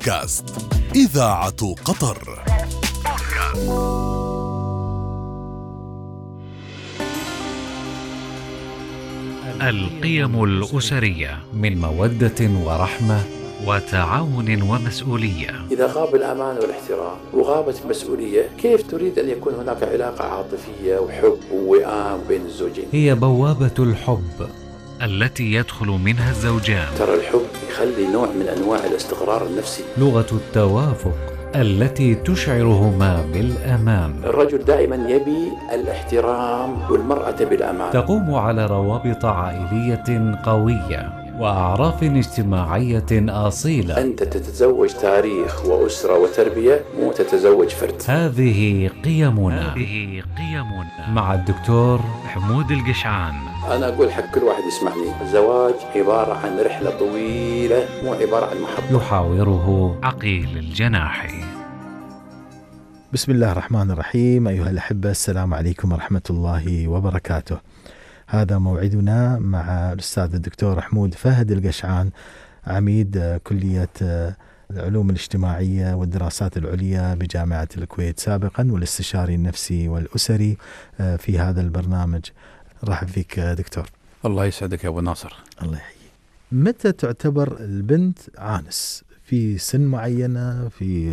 بودكاست إذاعة قطر. القيم الأسرية من مودة ورحمة وتعاون ومسؤولية. إذا غاب الأمان والاحترام وغابت المسؤولية، كيف تريد أن يكون هناك علاقة عاطفية وحب ووئام بين الزوجين؟ هي بوابة الحب التي يدخل منها الزوجان. ترى الحب يخلي نوع من أنواع الاستقرار النفسي. لغة التوافق التي تشعرهما بالأمان. الرجل دائما يبي الاحترام والمرأة تبي الأمان. تقوم على روابط عائلية قوية وأعراف اجتماعية أصيلة. أنت تتزوج تاريخ وأسرة وتربية، مو تتزوج فرد. هذه قيمنا مع الدكتور حمود القشعان. أنا أقول حق كل واحد يسمعني، الزواج عبارة عن رحلة طويلة، مو عبارة عن محطة. يحاوره عقيل الجناحي. بسم الله الرحمن الرحيم. أيها الأحبة، السلام عليكم ورحمة الله وبركاته. هذا موعدنا مع الأستاذ الدكتور حمود فهد القشعان، عميد كلية العلوم الاجتماعية والدراسات العليا بجامعة الكويت سابقا، والاستشاري النفسي والأسري في هذا البرنامج. رحب فيك دكتور. الله يسعدك يا أبو ناصر. الله يحييك. متى تعتبر البنت عانس؟ في سن معينة،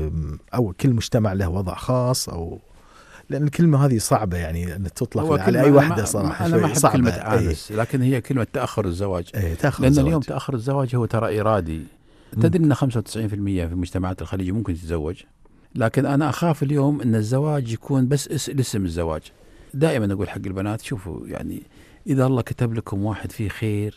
أو كل مجتمع له وضع خاص، أو لأن الكلمة هذه صعبة يعني أن تطلق على أي واحدة صراحة. أنا ما أحب صعبة. كلمة عانس، لكن هي كلمة تأخر الزواج. لأن اليوم تأخر الزواج هو ترى إرادي. تدري أن 95% في المجتمعات الخليجية ممكن تتزوج، لكن أنا أخاف اليوم أن الزواج يكون بس الاسم الزواج. دائما أقول حق البنات، شوفوا يعني إذا الله كتب لكم واحد فيه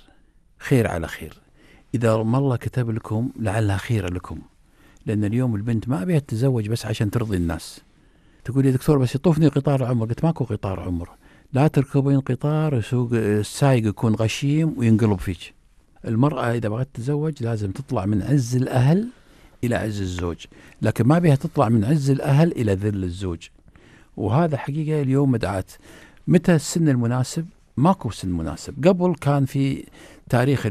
خير على خير، إذا ما الله كتب لكم لعلها خير لكم. لأن اليوم البنت ما أبيها تتزوج بس عشان ترضي الناس. تقول يا دكتور بس يطوفني قطار عمر. قلت ماكو قطار عمر، لا تركبين قطار يسوق السايق يكون غشيم وينقلب فيك. المرأة إذا بغت تتزوج لازم تطلع من عز الأهل إلى عز الزوج، لكن ما بيها تطلع من عز الأهل إلى ذل الزوج. وهذا حقيقة اليوم مدعاة. متى السن المناسب؟ ماكو سن مناسب. قبل كان في تاريخ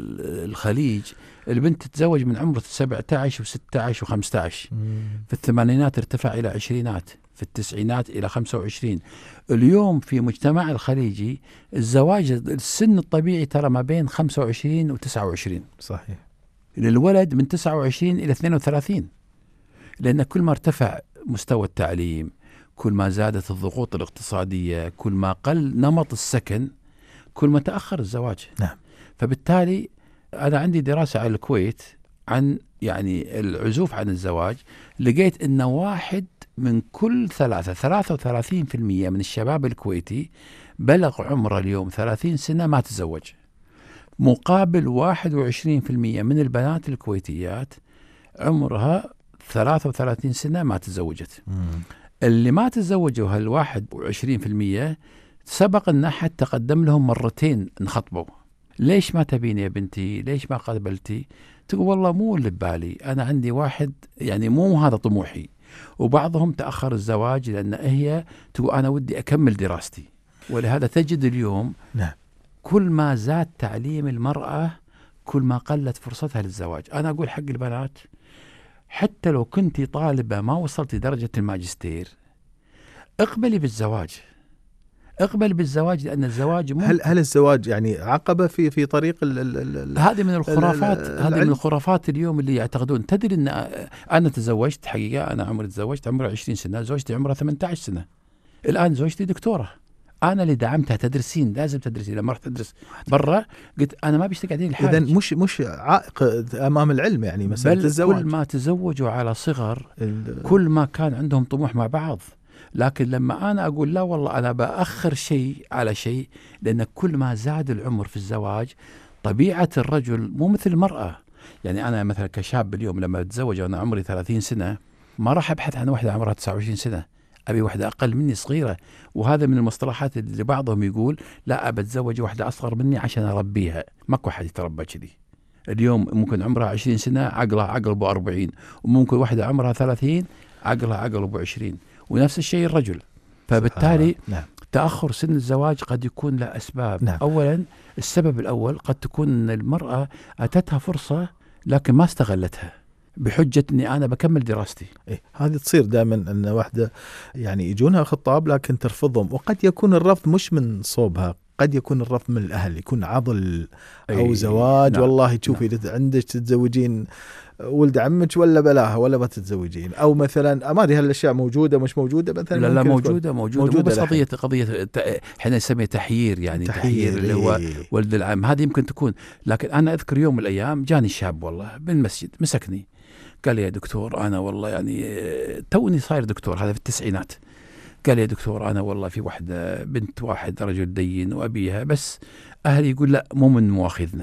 الخليج البنت تتزوج من عمر 17 و16 و15. في الثمانينات ارتفع إلى 20، في التسعينات إلى 25. اليوم في مجتمع الخليجي الزواج السن الطبيعي ترى ما بين 25 و29. صحيح. للولد من 29 إلى 32. لأن كل ما ارتفع مستوى التعليم، كل ما زادت الضغوط الاقتصادية، كل ما قل نمط السكن، كل ما تأخر الزواج. نعم. فبالتالي أنا عندي دراسة على الكويت عن يعني العزوف عن الزواج. لقيت أن 1 من كل 33% من الشباب الكويتي بلغ عمره اليوم 30 سنة ما تزوج، مقابل 21% من البنات الكويتيات عمرها 33 سنة ما تزوجت. اللي ما تزوجوا هال21% سبق أن أحد تقدم لهم مرتين انخطبوا. ليش ما تبين يا بنتي؟ ليش ما قبلتي؟ تقول والله مو اللي ببالي، أنا عندي واحد يعني مو هذا طموحي. وبعضهم تأخر الزواج لأن هي تقول أنا ودي أكمل دراستي. ولهذا تجد اليوم كل ما زاد تعليم المرأة كل ما قلت فرصتها للزواج. أنا أقول حق البنات، حتى لو كنتي طالبة ما وصلتي درجة الماجستير، اقبلي بالزواج. اقبل بالزواج، لأن الزواج هل الزواج يعني عقبة في طريق هذه من الخرافات. هذه من الخرافات اليوم اللي يعتقدون. تدري أن أنا تزوجت حقيقة، أنا عمري تزوجت عمري 20 سنة، زوجتي عمرها 18 سنة. الآن زوجتي دكتورة، أنا اللي دعمتها. تدرسين، لازم تدرسين. لما رحت أدرس برا قلت أنا ما بيشتاق قاعدين الحاج. إذن مش عائق أمام العلم يعني مسألة الزواج. كل ما تزوجوا على صغر كل ما كان عندهم طموح مع بعض. لكن لما أنا أقول لا والله أنا بأخر شيء على شيء، لأن كل ما زاد العمر في الزواج طبيعة الرجل مو مثل المرأة. يعني أنا مثلا كشاب اليوم لما أتزوج وأنا عمري 30 سنة ما راح أبحث عن واحدة عمرها 29 سنة، أبي واحدة أقل مني صغيرة. وهذا من المصطلحات اللي بعضهم يقول لا أتزوج واحدة أصغر مني عشان أربيها. ماكو حد يتربى كذي. اليوم ممكن عمرها 20 سنة عقلها عقل أبو 40، وممكن واحدة عمرها 30 عقلها عقل أبو 20. ونفس الشيء الرجل. فبالتالي تأخر سن الزواج قد يكون له أسباب. أولا السبب الأول قد تكون أن المرأة أتتها فرصة لكن ما استغلتها. بحجة أني أنا بكمل دراستي. هذه تصير دائما أن واحدة يعني يجونها خطاب لكن ترفضهم، وقد يكون الرفض مش من صوبها، قد يكون الرفض من الأهل، يكون عضل أو زواج. نعم. والله تشوفي نعم. عندك تتزوجين ولد عمك ولا بلاها ولا بتتزوجين، أو مثلا ما أدري هالأشياء موجودة مش موجودة مثلا. لا موجودة مو بس قضية احنا نسميه تحيير، يعني تحيير اللي هو ولد العم، هذه يمكن تكون. لكن أنا أذكر يوم من الأيام جاني شاب والله بالمسجد مسكني قال لي يا دكتور أنا والله يعني توني صاير دكتور، هذا في التسعينات. قال لي يا دكتور أنا والله في واحدة بنت واحد رجل دين وأبيها، بس أهلي يقول لا مو من مواخذنا.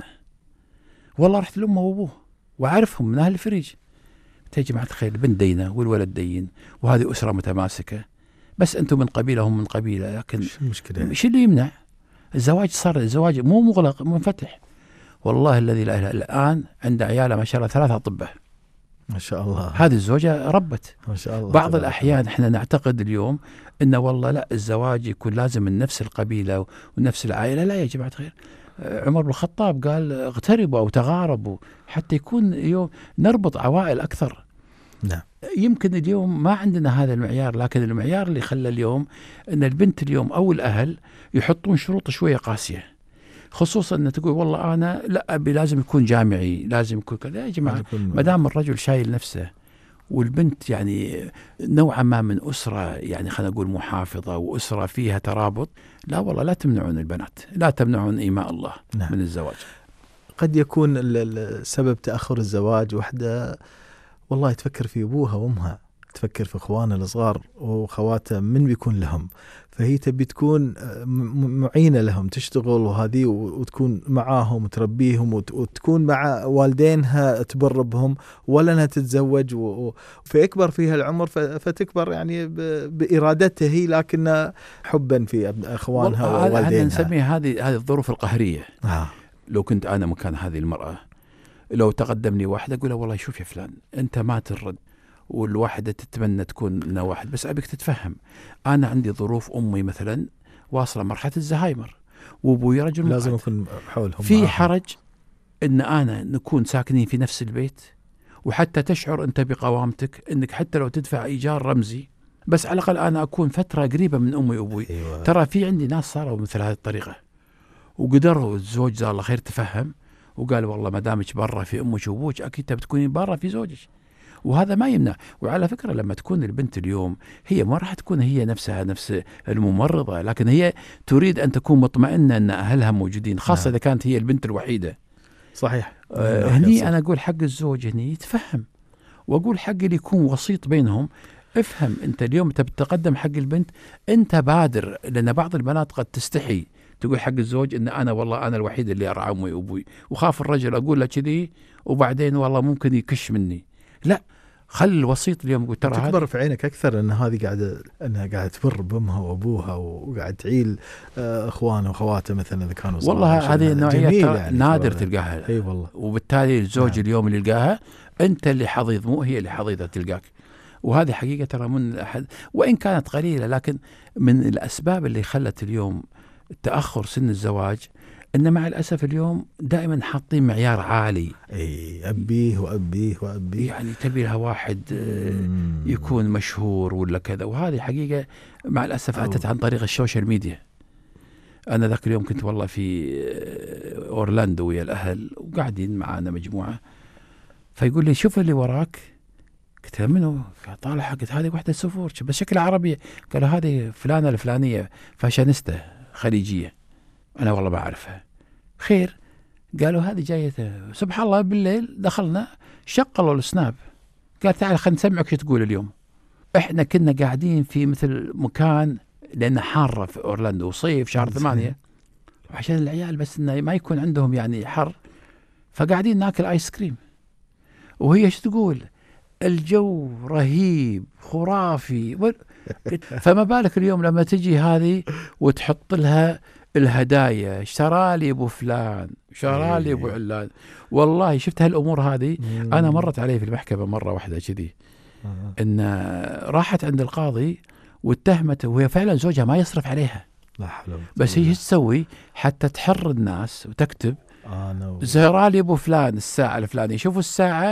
والله رحت لأمه وأبوه وعارفهم من أهل الفريج. يا جماعة الخير البنت دينة والولد دين وهذه أسرة متماسكة، بس أنتم من قبيلة هم من قبيلة، لكن شو اللي يمنع الزواج؟ صار الزواج مو مغلق منفتح. والله الذي لا إله إلا الآن عند عياله ما شاء الله 3 أطباء ما شاء الله. هذه الزوجة ربت ما شاء الله. بعض الأحيان احنا نعتقد اليوم إنه والله لا الزواج يكون لازم من نفس القبيلة ونفس العائلة. لا يا جماعة الخير، عمر بن الخطاب قال اغتربوا أو تغاربوا حتى يكون اليوم نربط عوائل أكثر. نعم. يمكن اليوم ما عندنا هذا المعيار، لكن المعيار اللي خلى اليوم أن البنت اليوم أو الأهل يحطون شروط شوية قاسية، خصوصا أن تقول والله أنا لا أبي لازم يكون جامعي، لازم يكون كذا. يا جماعة ما دام الرجل شايل نفسه والبنت يعني نوعا ما من أسرة يعني خلينا نقول محافظة وأسرة فيها ترابط، لا والله لا تمنعون البنات، لا تمنعون إيماء الله. نعم. من الزواج. قد يكون السبب تأخر الزواج وحدة والله تفكر في أبوها وأمها، تفكر في أخوانها الصغار وخواتها من بيكون لهم، فهي تبي تكون معينة لهم تشتغل وهذه وتكون معاهم وتربيهم وتكون مع والدينها تبر بهم، ولا أنها تتزوج فيكبر فيها العمر فتكبر يعني بإرادتها هي، لكن حبا في أخوانها ووالدينها. هذا نسميه هذه الظروف القهرية. لو كنت أنا مكان هذه المرأة، لو تقدمني واحدة أقول له والله شوف يا فلان أنت ما ترد، والواحدة تتمنى تكون لنا واحد، بس أبيك تتفهم أنا عندي ظروف، أمي مثلا واصلة مرحلة الزهايمر وأبوي رجل لازم أكون حولهم، في حرج إن أنا نكون ساكنين في نفس البيت، وحتى تشعر أنت بقوامتك أنك حتى لو تدفع إيجار رمزي بس على الأقل أنا أكون فترة قريبة من أمي وأبوي. أيوة. ترى في عندي ناس صاروا مثل هذه الطريقة، وقدروا الزوج جزاه الله خير تفهم وقال والله ما دامك برا في أمك وأبوك أكيد بتكونين برا في زوجك، وهذا ما يمنع. وعلى فكرة لما تكون البنت اليوم هي ما راح تكون هي نفسها نفس الممرضة، لكن هي تريد أن تكون مطمئنة أن أهلها موجودين، خاصة إذا كانت هي البنت الوحيدة. صحيح. هني أنا أقول حق الزوج هني يتفهم، وأقول حق اللي يكون وسيط بينهم افهم أنت اليوم تقدم حق البنت أنت بادر، لأن بعض البنات قد تستحي تقول حق الزوج إن أنا والله أنا الوحيد اللي أرعى أمي وأبوي، وخاف الرجل أقول له كذي وبعدين والله ممكن يكش مني. لا، خل الوسيط اليوم يقول ترى تكبر في عينك أكثر أن هذه قاعدة تبر بأمها وأبوها وقاعد تعيل أخوانه وأخواته مثلا إذا كانوا صغار. والله هذه النوعية يعني نادر تلقاها. أي والله. وبالتالي الزوج اليوم اللي يلقاها أنت اللي حظيظ، مو هي اللي حظيظة تلقاك. وهذه حقيقة ترى من أحد وإن كانت قليلة، لكن من الأسباب اللي خلت اليوم تأخر سن الزواج إن مع الأسف اليوم دائما حاطين معيار عالي. أي أبيه وأبيه وأبيه، يعني تبي لها واحد يكون مشهور ولا كذا، وهذه حقيقة مع الأسف أتت عن طريق السوشيال ميديا. أنا ذاك اليوم كنت والله في أورلاندو ويا الأهل وقاعدين معانا مجموعة، فيقول لي شوف اللي وراك. قلت له منو؟ طالع حقت هذه واحدة سفور بس شكلها عربية. قالوا هذه فلانة الفلانية فاشينيستا خليجية. أنا والله ما أعرفها. خير، قالوا هذه جاية. سبحان الله بالليل دخلنا شغلوا السناب، قال تعال خلينا نسمعك شو تقول اليوم. إحنا كنا قاعدين في مثل مكان لأنه حارة في أورلاندو وصيف شهر 8 عشان العيال بس إنه ما يكون عندهم يعني حر، فقاعدين ناكل آيس كريم. وهي شو تقول؟ الجو رهيب خرافي. فما بالك اليوم لما تجي هذه وتحط لها الهدايا، اشترى لي ابو فلان، اشترى لي ابو علان. والله شفت هالامور هذه. انا مرت علي في المحكمه مره واحده كذي، ان راحت عند القاضي واتهمته وهي فعلا زوجها ما يصرف عليها، بس هي تسوي حتى تحر الناس وتكتب زهرالي ابو فلان الساعه الفلانيه. شوفوا الساعه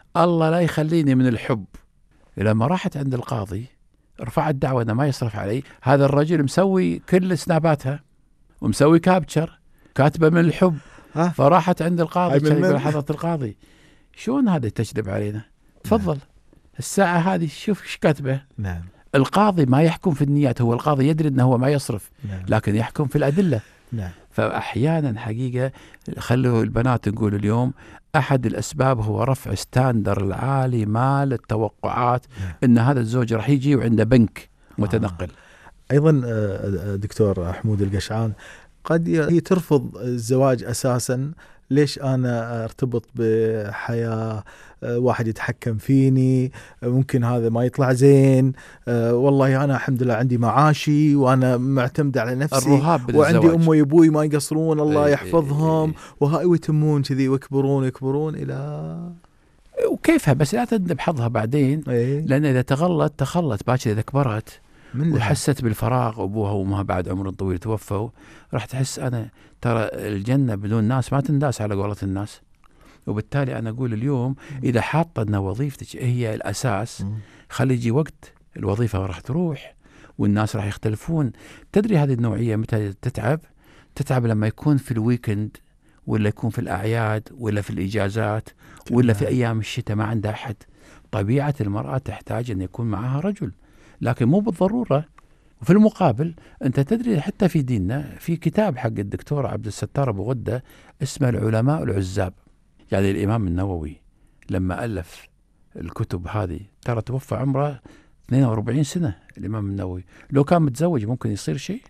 الله لا يخليني من الحب. لما راحت عند القاضي رفعت دعوة أنه ما يصرف علي، هذا الرجل مسوي كل سناباتها ومسوي كابتشر كاتبة من الحب. فراحت عند القاضي كان يقول حضرة القاضي شلون هذا تجلب علينا؟ تفضل الساعة هذه شوف ايش كاتبه. نعم. القاضي ما يحكم في النيات، هو القاضي يدري أنه هو ما يصرف. نعم. لكن يحكم في الأدلة. نعم. فأحيانا حقيقة خلوا البنات نقول اليوم أحد الأسباب هو رفع ستاندر العالي مال التوقعات. نعم. أن هذا الزوج راح يجي وعنده بنك متنقل. أيضا دكتور حمود القشعان قد هي ترفض الزواج أساسا. ليش أنا أرتبط بحياة واحد يتحكم فيني؟ ممكن هذا ما يطلع زين. والله أنا الحمد لله عندي معاشي وأنا معتمد على نفسي وعندي أم وأبوي ما يقصرون الله يحفظهم وهاي ويتمون كذي ويكبرون إلى وكيفها. بس لا تندب حظها بعدين. لأن إذا تخلت باكر إذا كبرت وحست بالفراغ، أبوها وأمها بعد عمر طويل توفوا، راح تحس أنا ترى الجنة بدون ناس ما تنداس على قولة الناس. وبالتالي أنا أقول اليوم إذا حاطة أن وظيفتك هي الأساس، خلي يجي وقت الوظيفة راح تروح والناس راح يختلفون. تدري هذه النوعية متى تتعب لما يكون في الويكند ولا يكون في الأعياد ولا في الإجازات ولا في أيام الشتاء ما عندها أحد. طبيعة المرأة تحتاج أن يكون معها رجل، لكن مو بالضرورة. وفي المقابل أنت تدري حتى في ديننا في كتاب حق الدكتور عبد الستار أبو غدة اسمه العلماء العزاب. يعني الإمام النووي لما ألف الكتب هذه ترى توفى عمره 42 سنة. الإمام النووي لو كان متزوج ممكن يصير شيء.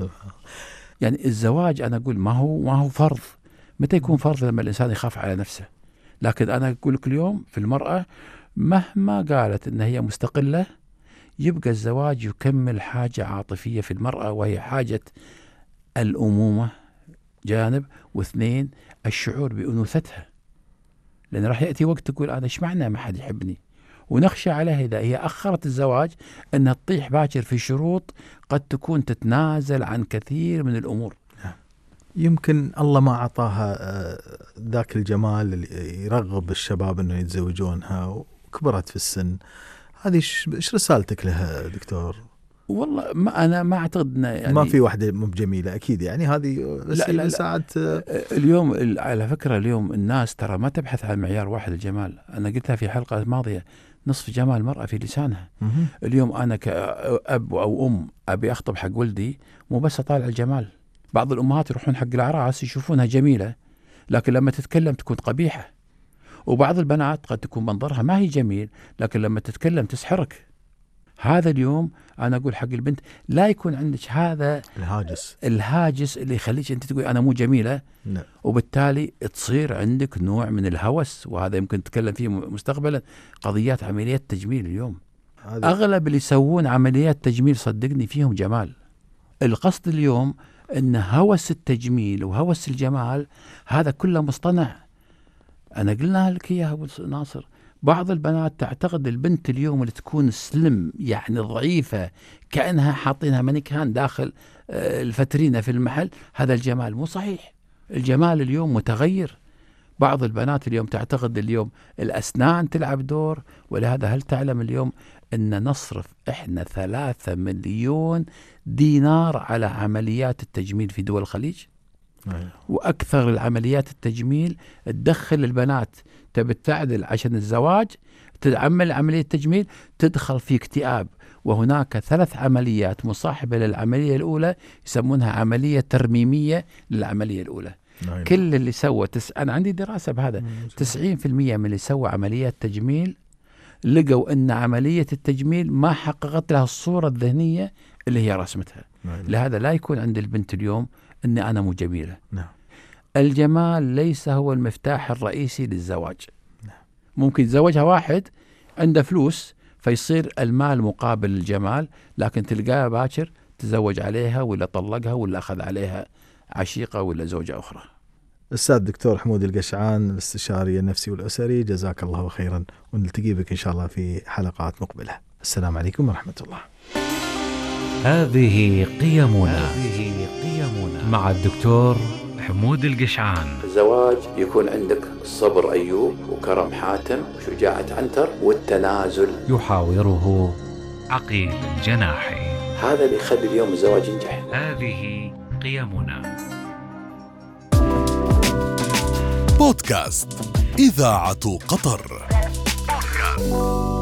يعني الزواج أنا أقول ما هو فرض. متى يكون فرض؟ لما الإنسان يخاف على نفسه. لكن أنا أقول لك اليوم في المرأة مهما قالت إن هي مستقلة يبقى الزواج يكمل حاجة عاطفية في المرأة، وهي حاجة الأمومة جانب، واثنين الشعور بأنوثتها. لأن راح يأتي وقت تقول أنا إيش معنى ما حد يحبني، ونخشى عليها إذا هي أخرت الزواج أنها تطيح باكر في شروط قد تكون تتنازل عن كثير من الأمور. يمكن الله ما أعطاها ذاك الجمال اللي يرغب الشباب أنه يتزوجونها وكبرت في السن. هذه إيش رسالتك لها دكتور؟ والله أنا ما أعتقد يعني ما في واحدة مو بجميلة أكيد، يعني هذه لا ساعة اليوم على فكرة اليوم الناس ترى ما تبحث عن معيار واحد الجمال. أنا قلتها في حلقة ماضية، نصف جمال المرأة في لسانها. اليوم أنا كأب أو أم أبي أخطب حق ولدي مو بس أطالع الجمال. بعض الأمهات يروحون حق الأعراس يشوفونها جميلة لكن لما تتكلم تكون قبيحة. وبعض البنات قد تكون منظرها ما هي جميل لكن لما تتكلم تسحرك. هذا اليوم أنا أقول حق البنت لا يكون عندك هذا الهاجس اللي يخليك أنت تقول أنا مو جميلة. لا. وبالتالي تصير عندك نوع من الهوس، وهذا يمكن نتكلم فيه مستقبلا. قضيات عمليات تجميل اليوم أغلب اللي يسوون عمليات تجميل صدقني فيهم جمال. القصد اليوم أن هوس التجميل وهوس الجمال هذا كله مصطنع. أنا قلنا لك إياها أبو ناصر، بعض البنات تعتقد البنت اليوم اللي تكون سلم يعني ضعيفة كأنها حاطينها مانيكان داخل الفترينة في المحل هذا الجمال. مو صحيح. الجمال اليوم متغير. بعض البنات اليوم تعتقد اليوم الأسنان تلعب دور، ولهذا هل تعلم اليوم أن نصرف إحنا 3 مليون دينار على عمليات التجميل في دول الخليج؟ وأكثر العمليات التجميل تدخل البنات تبي تعدل عشان الزواج، تعمل عملية تجميل تدخل في اكتئاب. وهناك 3 عمليات مصاحبة للعملية الأولى يسمونها عملية ترميمية للعملية الأولى. كل اللي سوى أنا عندي دراسة بهذا 90% من اللي سوى عمليات تجميل لقوا أن عملية التجميل ما حققت لها الصورة الذهنية اللي هي رسمتها. لهذا لا يكون عند البنت اليوم أني أنا مو جميلة. الجمال ليس هو المفتاح الرئيسي للزواج. ممكن يتزوجها واحد عنده فلوس فيصير المال مقابل الجمال، لكن تلقاها باكر تزوج عليها ولا طلقها ولا أخذ عليها عشيقة ولا زوجة أخرى. الأستاذ دكتور حمود القشعان الاستشاري النفسي والأسري، جزاك الله خيرا، ونلتقي بك إن شاء الله في حلقات مقبلة. السلام عليكم ورحمة الله. هذه قيمنا مع الدكتور حمود القشعان. الزواج يكون عندك صبر أيوب، وكرم حاتم، وشجاعة عنتر، والتنازل. يحاوره عقيل الجناحي. هذا اللي يخلي اليوم الزواج ينجح. هذه قيمنا. بودكاست إذاعة قطر.